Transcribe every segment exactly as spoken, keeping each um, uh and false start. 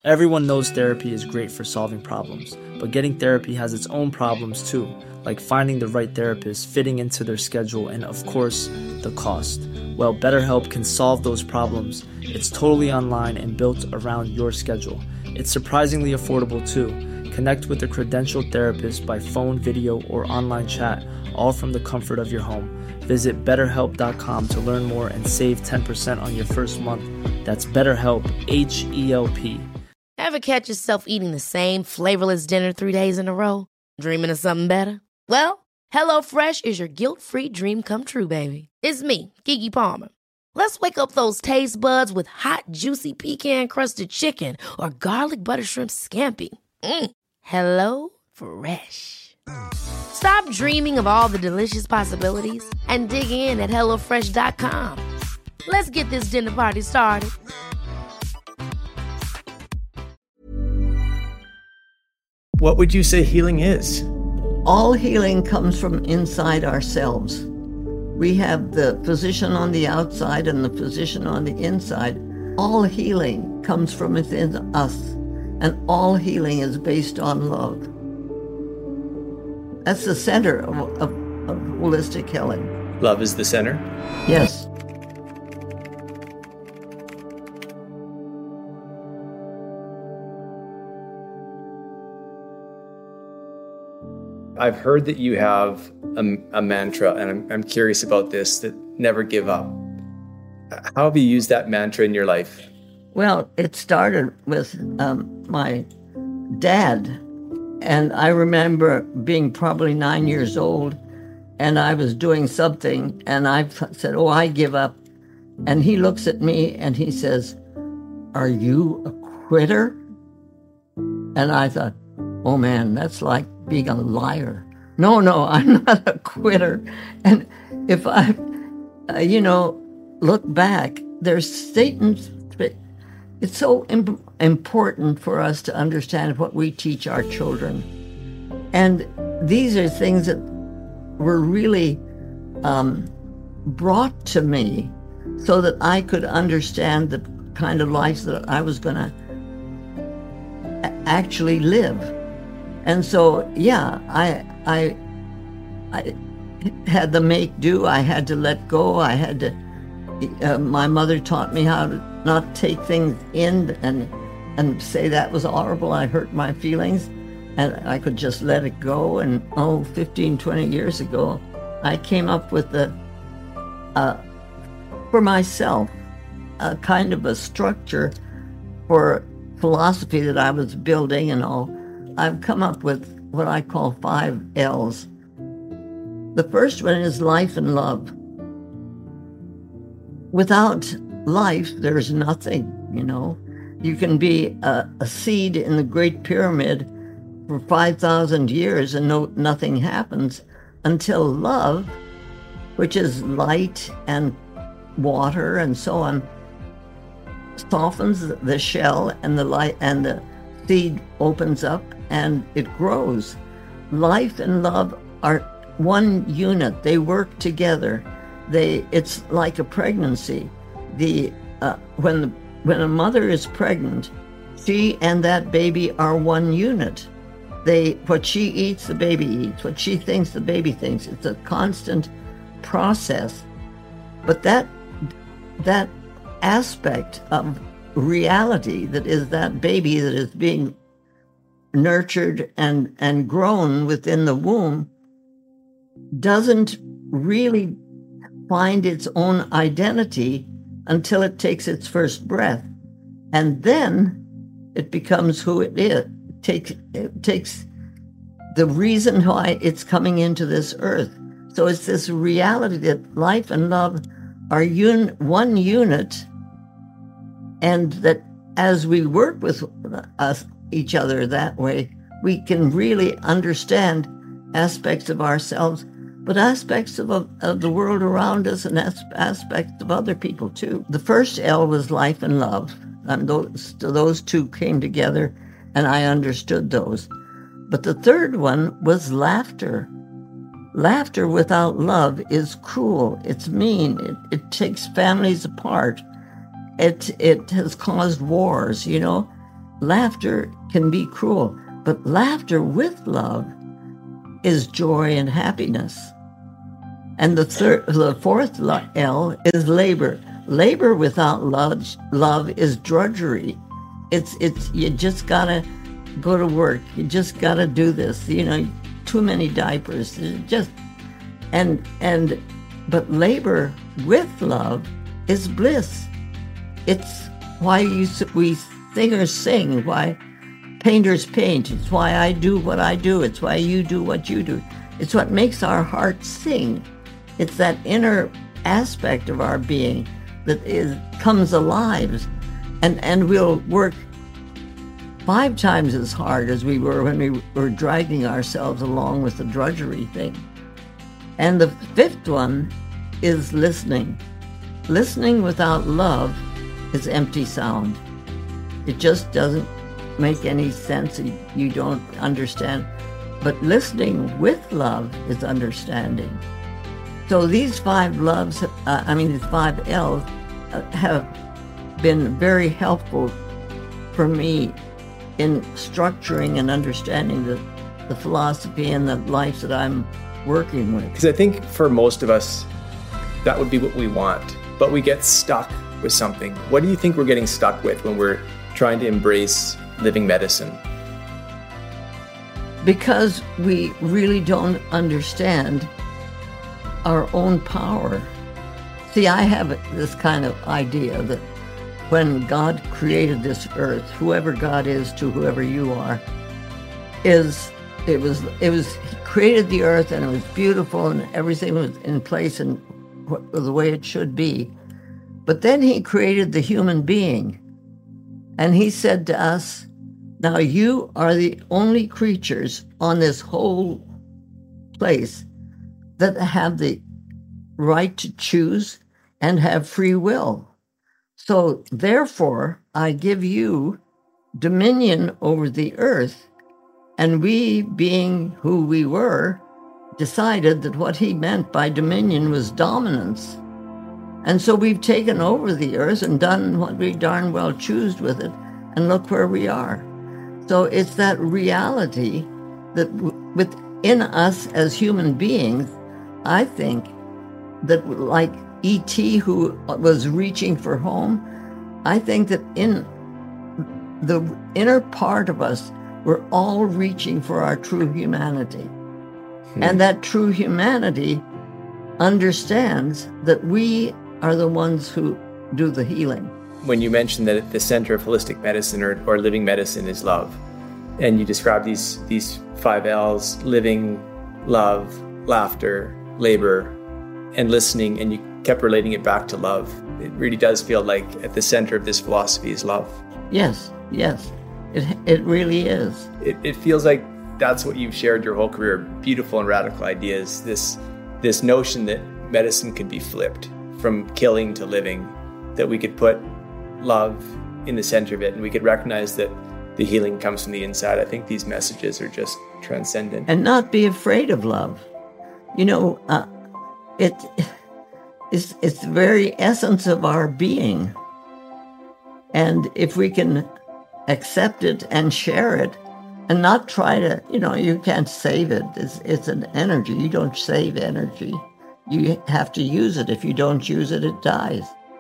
Everyone knows therapy is great for solving problems, but getting therapy has its own problems too, like finding the right therapist, fitting into their schedule, and of course, the cost. Well, BetterHelp can solve those problems. It's totally online and built around your schedule. It's surprisingly affordable too. Connect with a credentialed therapist by phone, video, or online chat, all from the comfort of your home. Visit better help dot com to learn more and save ten percent on your first month. That's BetterHelp, H E L P. Ever catch yourself eating the same flavorless dinner three days in a row? Dreaming of something better? Well, HelloFresh is your guilt-free dream come true, baby. It's me, Keke Palmer. Let's wake up those taste buds with hot, juicy pecan-crusted chicken or garlic butter shrimp scampi. Mm. Hello Fresh. Stop dreaming of all the delicious possibilities and dig in at hello fresh dot com. Let's get this dinner party started. What would you say healing is? All healing comes from inside ourselves. We have the physician on the outside and the physician on the inside. All healing comes from within us, and all healing is based on love. That's the center of, of, of holistic healing. Love is the center? Yes. I've heard that you have a, a mantra, and I'm, I'm curious about this, that never give up. How have you used that mantra in your life? Well, it started with um, my dad. And I remember being probably nine years old, and I was doing something, and I said, oh, I give up. And he looks at me, and he says, are you a quitter? And I thought, oh, man, that's like being a liar. No, no, I'm not a quitter. And if I, uh, you know, look back, there's Satan's. It's so imp- important for us to understand what we teach our children. And these are things that were really um, brought to me so that I could understand the kind of life that I was going to a- actually live. And so, yeah, I, I, I had to make do. I had to let go. I had to, uh, my mother taught me how to not take things in and and say that was horrible. I hurt my feelings, and I could just let it go. And oh, fifteen, twenty years ago, I came up with the, uh, for myself, a kind of a structure for philosophy that I was building and all. I've come up with what I call five L's. The first one is life and love. Without life, there's nothing, you know. You can be a, a seed in the Great Pyramid for five thousand years and no, nothing happens until love, which is light and water and so on, softens the shell, and the light and the seed opens up and it grows. Life and love are one unit. They work together. They it's like a pregnancy. The uh, when the, when a mother is pregnant, she and that baby are one unit. They what she eats, the baby eats. What she thinks, the baby thinks. It's a constant process. But that that aspect of reality that is that baby that is being nurtured and, and grown within the womb doesn't really find its own identity until it takes its first breath. And then it becomes who it is. It takes, it takes the reason why it's coming into this earth. So it's this reality that life and love are un- one unit, and that as we work with us, each other that way, we can really understand aspects of ourselves, but aspects of, of the world around us and as, aspects of other people too. The first L was life and love, and those, those two came together, and I understood those. But the third one was laughter. Laughter without love is cruel. It's mean. It, it takes families apart. It it has caused wars, you know. laughter can be cruel, but laughter with love is joy and happiness. And the third, the fourth L is labor. Labor without love, love is drudgery. It's it's you just gotta go to work. You just gotta do this. You know, too many diapers. Just and and but labor with love is bliss. It's why you we singers sing. Why painters paint. It's why I do what I do. It's why you do what you do. It's what makes our hearts sing. It's that inner aspect of our being that is comes alive, and and we'll work five times as hard as we were when we were dragging ourselves along with the drudgery thing. And the fifth one is listening. Listening without love is empty sound. It just doesn't make any sense. You don't understand. But listening with love is understanding. So these five loves, uh, I mean, these five L's uh, have been very helpful for me in structuring and understanding the, the philosophy and the life that I'm working with. Because I think for most of us, that would be what we want, but we get stuck with something. What do you think we're getting stuck with when we're trying to embrace living medicine? Because we really don't understand our own power. See, I have this kind of idea that when God created this earth, whoever God is to whoever you are, is it was it was he created the earth and it was beautiful and everything was in place and the way it should be. But then he created the human being, and he said to us, now you are the only creatures on this whole place that have the right to choose and have free will. So therefore, I give you dominion over the earth. And we, being who we were, decided that what he meant by dominion was dominance. And so we've taken over the earth and done what we darn well choose with it, and look where we are. So it's that reality that w- within us as human beings, I think that like E T who was reaching for home, I think that in the inner part of us, we're all reaching for our true humanity. Hmm. And that true humanity understands that we are the ones who do the healing. When you mentioned that at the center of holistic medicine or, or living medicine is love, and you describe these these five L's, living, love, laughter, labor, and listening, and you kept relating it back to love. It really does feel like at the center of this philosophy is love. Yes, yes, it it really is. It, it feels like that's what you've shared your whole career, beautiful and radical ideas, this this notion that medicine could be flipped from killing to living, that we could put love in the center of it, and we could recognize that the healing comes from the inside. I think these messages are just transcendent. And not be afraid of love. You know, uh, it, it's, it's the very essence of our being. And if we can accept it and share it and not try to, you know, you can't save it. It's, it's an energy. You don't save energy. You have to use it. If you don't use it, it dies.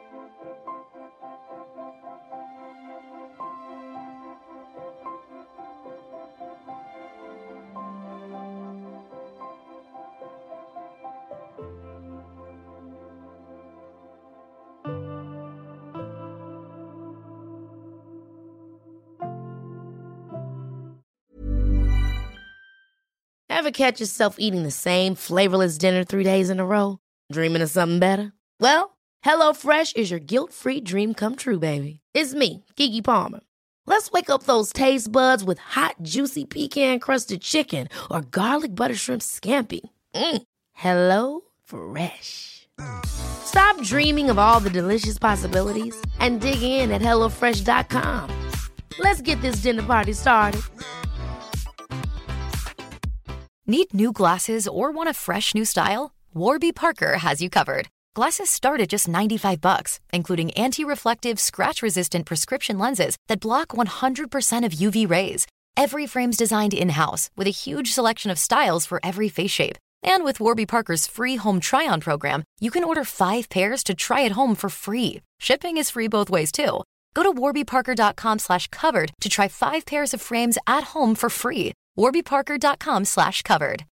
Ever catch yourself eating the same flavorless dinner three days in a row? Dreaming of something better? Well, HelloFresh is your guilt-free dream come true, baby. It's me, Keke Palmer. Let's wake up those taste buds with hot, juicy pecan-crusted chicken or garlic butter shrimp scampi. Mm. Hello Fresh. Stop dreaming of all the delicious possibilities and dig in at hello fresh dot com. Let's get this dinner party started. Need new glasses or want a fresh new style? Warby Parker has you covered. Glasses start at just ninety-five bucks, including anti-reflective, scratch-resistant prescription lenses that block one hundred percent of U V rays. Every frame's designed in-house with a huge selection of styles for every face shape. And with Warby Parker's free home try-on program, you can order five pairs to try at home for free. Shipping is free both ways, too. Go to warbyparker.com slash covered to try five pairs of frames at home for free. warbyparker.com slash covered.